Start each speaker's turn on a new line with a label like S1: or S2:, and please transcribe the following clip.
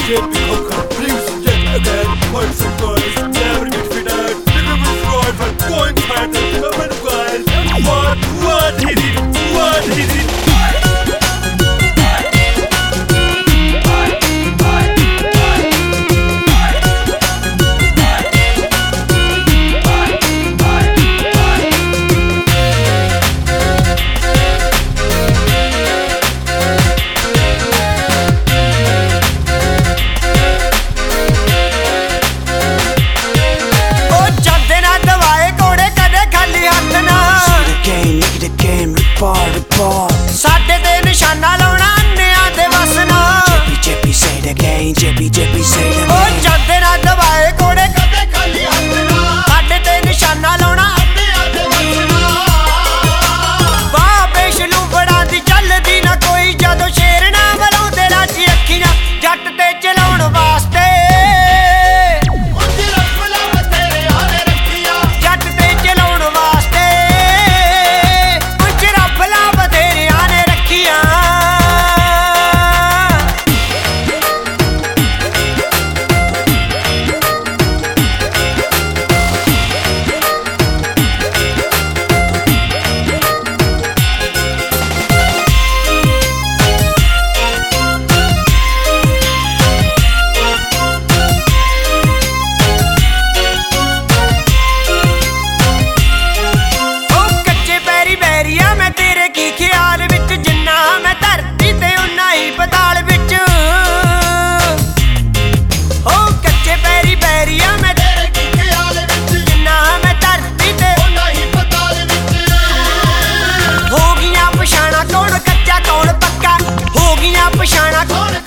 S1: get become confused yet again. Boys and girls never get fitted. Nigga was right, but going fat and coming wild. What hit it? What hit it?
S2: ਸਾਡੇ ਤੇ ਨਿਸ਼ਾਨਾ ਲਾਉਣਾ ਅੰਨਿਆਂ ਦੇ ਵਸ ਨਾ
S3: JP say it again, JP say it again।
S2: ਉਹ ਜਾਂਦੇ ਨਾ ਦਵਾਏ ਕੋੜੇ ਕਦੇ ਖਾਲੀ ਹੱਥ ਨਾ ਸਾਡੇ ਤੇ ਨਿਸ਼ਾਨਾ ਲਾਉਣਾ ਅੰਨਿਆਂ ਦੇ ਵਸ ਨਾ ਵਾਹ ਬੇਸ਼ਲੂ ਬੜਾ ਦੀ ਚੱਲਦੀ ਨਾ ਕੋਈ ਜਦੋਂ ਸ਼ੇਰ ਨਾ ਬਲਾਉਂਦੇ ਰਾਜੀ ਰੱਖੀਆਂ ਜੱਟ ਤੇ ਚਲਾਉਣ ਵਾਸਤੇ ਜੱਟ ਤੇ ਚਲਾਉਣ ਵਾਸਤੇ ਪਛਾਣਾ